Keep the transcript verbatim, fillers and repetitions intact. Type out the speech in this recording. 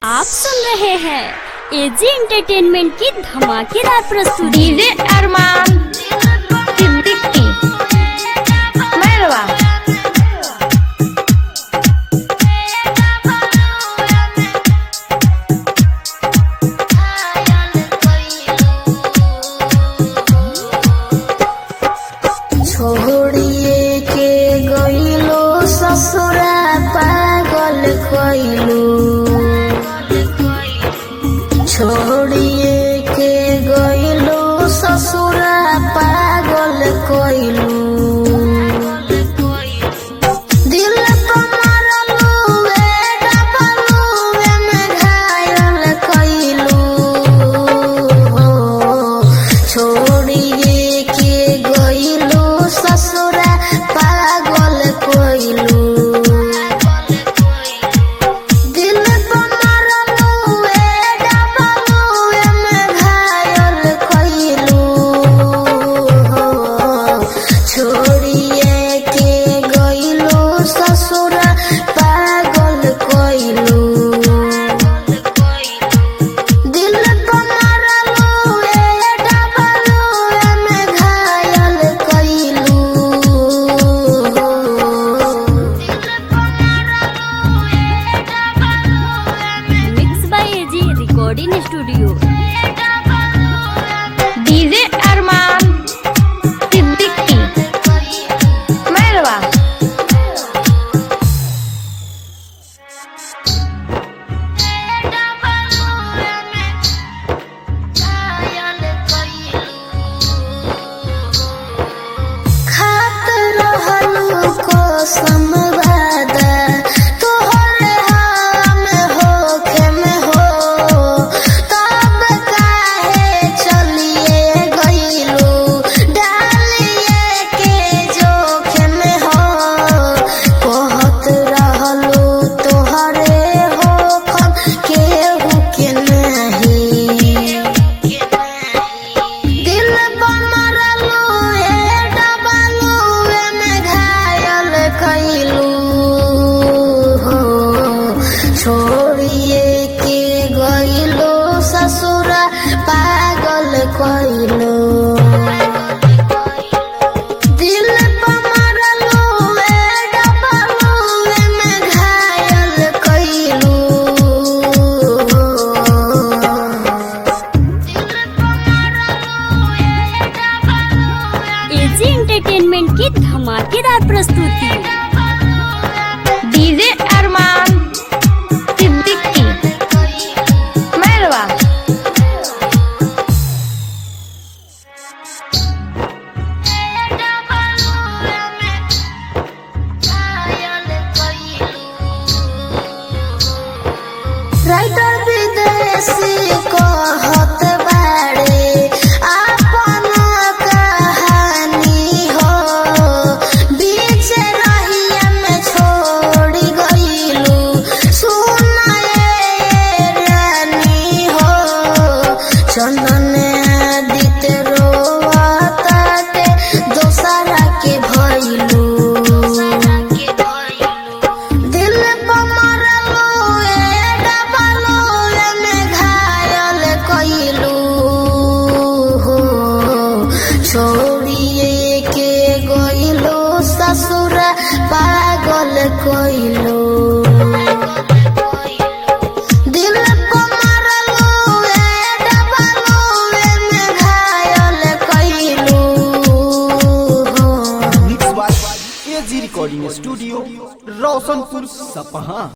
आप सुन रहे हैं एजी एंटरटेनमेंट की धमाकेदार प्रस्तुति। डीजे अरमान सिद्दीकी मेरवा। छोड़िए के गइलो ससुरा पागल कइलो, छोड़िए के गइलो ससुरा पागल कइलो, दिल को मारलू ए डबलू ए में घायल कइलो, छोड़िए के गइलो ससुरा पागल कइलो, दिल को मारलू ए डबलू ए में घायल कइलो, छोड़िए के गइलो ससुरा पागल कइलो, दिल को मारलू ए डबलू ए में घायल कइलो। Mix by AG recording studio. DJ Arman Siddiqui Merwa. खात रहलू कसम वादा तोहरे हम होखे में हो, तब काहे चलिए गइलू डालिए के जोखिम में हो, कहत रहलू तोहरे होखम केहू के नहीं, दिल पर मारलू ए डबलू ए में घायल कइलू, छोड़िए के गइलो ससुरा पागल कइलो, दिल पर मारलू ए डबलू ए में घायल कइलू। एजी एंटरटेनमेंट की धमाकेदार प्रस्तुति। डीजे अरमान सिद्दीकी मेरवा। राइटर विदेशी कहत बाड़े आपन कहानी हो, बीच रहिया में छोड़ी गइलू सुनाए रानी हो, चंदन आदित्य रोवताटे दोसरा के भइलू, दिल पर मारलू ए डबलू ए में घायल कइलू, छोड़िए के गइलो ससुरा पागल कइलो, दिल पर मारलू ए डबलू ए में घायल कइलू। Mix by AG recording studio Roshanpur Sapaha.